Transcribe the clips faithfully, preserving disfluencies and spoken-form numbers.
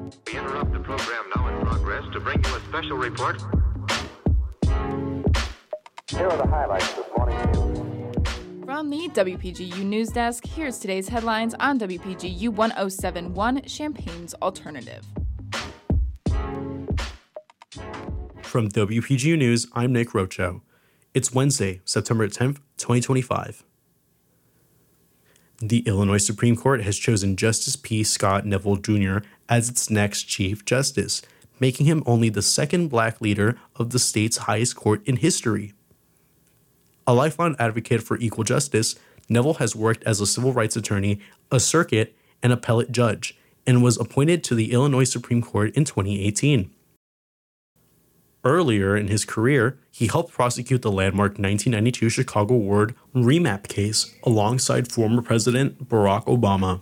We interrupt the program now in progress to bring you a special report. Here are the highlights this morning news. From the W P G U News Desk, here's today's headlines on W P G U one oh seven point one, Champaign's Alternative. From W P G U News, I'm Nick Rocho. It's Wednesday, September tenth, twenty twenty-five. The Illinois Supreme Court has chosen Justice P. Scott Neville Junior as its next Chief Justice, making him only the second black leader of the state's highest court in history. A lifelong advocate for equal justice, Neville has worked as a civil rights attorney, a circuit, and appellate judge, and was appointed to the Illinois Supreme Court in twenty eighteen. Earlier in his career, he helped prosecute the landmark nineteen ninety-two Chicago Ward remap case alongside former President Barack Obama.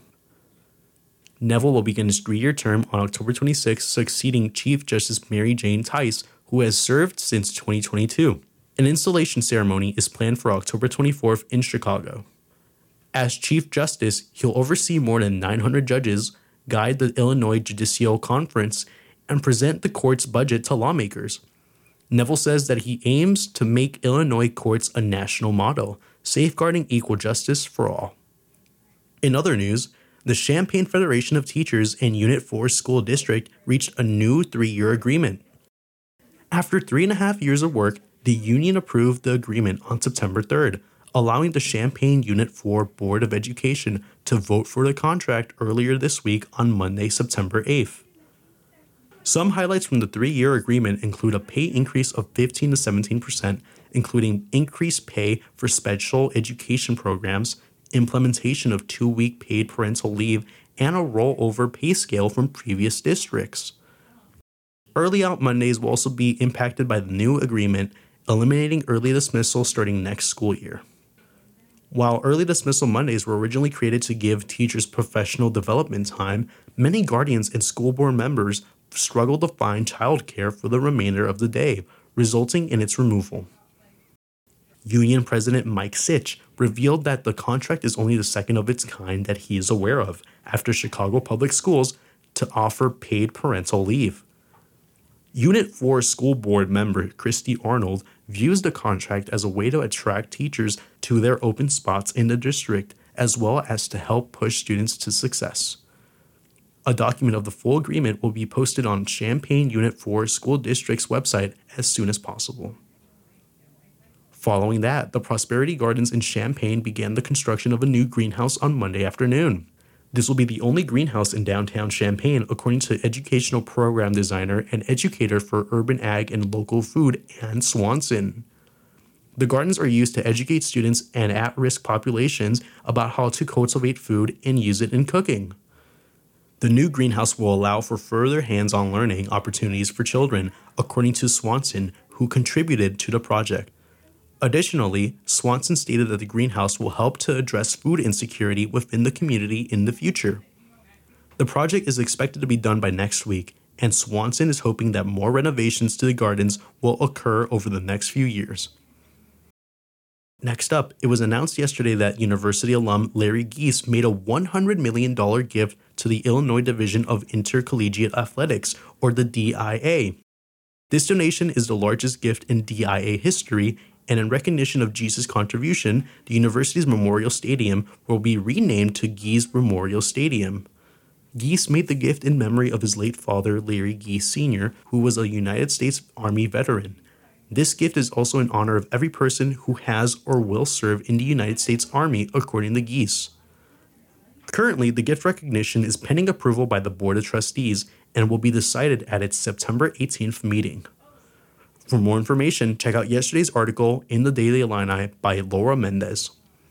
Neville will begin his three-year term on October twenty-sixth, succeeding Chief Justice Mary Jane Tice, who has served since twenty twenty-two. An installation ceremony is planned for October twenty-fourth in Chicago. As Chief Justice, he'll oversee more than nine hundred judges, guide the Illinois Judicial Conference, and present the court's budget to lawmakers. Neville says that he aims to make Illinois courts a national model, safeguarding equal justice for all. In other news, the Champaign Federation of Teachers and Unit four School District reached a new three-year agreement. After three and a half years of work, the union approved the agreement on September third, allowing the Champaign Unit four Board of Education to vote for the contract earlier this week on Monday, September eighth. Some highlights from the three-year agreement include a pay increase of fifteen to seventeen percent, including increased pay for special education programs, implementation of two-week paid parental leave, and a rollover pay scale from previous districts. Early out Mondays will also be impacted by the new agreement, eliminating early dismissal starting next school year. While early dismissal Mondays were originally created to give teachers professional development time, many guardians and school board members struggle to find childcare for the remainder of the day, resulting in its removal. Union President Mike Sitch revealed that the contract is only the second of its kind that he is aware of after Chicago Public Schools to offer paid parental leave. Unit four School Board member Christy Arnold views the contract as a way to attract teachers to their open spots in the district, as well as to help push students to success. A document of the full agreement will be posted on Champaign Unit four School District's website as soon as possible. Following that, the Prosperity Gardens in Champaign began the construction of a new greenhouse on Monday afternoon. This will be the only greenhouse in downtown Champaign, according to educational program designer and educator for urban ag and local food, Ann Swanson. The gardens are used to educate students and at-risk populations about how to cultivate food and use it in cooking. The new greenhouse will allow for further hands-on learning opportunities for children, according to Swanson, who contributed to the project. Additionally, Swanson stated that the greenhouse will help to address food insecurity within the community in the future. The project is expected to be done by next week, and Swanson is hoping that more renovations to the gardens will occur over the next few years. Next up, it was announced yesterday that University alum Larry Geese made a one hundred million dollars gift to the Illinois Division of Intercollegiate Athletics, or the D I A. This donation is the largest gift in D I A history, and in recognition of Geese's contribution, the university's Memorial Stadium will be renamed to Geese Memorial Stadium. Geese made the gift in memory of his late father, Larry Geese Senior, who was a United States Army veteran. This gift is also in honor of every person who has or will serve in the United States Army, according to Geese. Currently, the gift recognition is pending approval by the Board of Trustees and will be decided at its September eighteenth meeting. For more information, check out yesterday's article in the Daily Illini by Laura Mendez.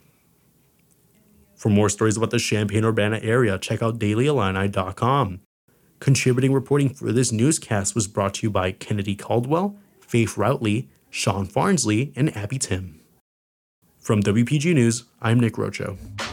For more stories about the Champaign-Urbana area, check out daily illini dot com. Contributing reporting for this newscast was brought to you by Kennedy Caldwell, Faith Routley, Sean Farnsley, and Abby Tim. From W P G News, I'm Nick Rocho.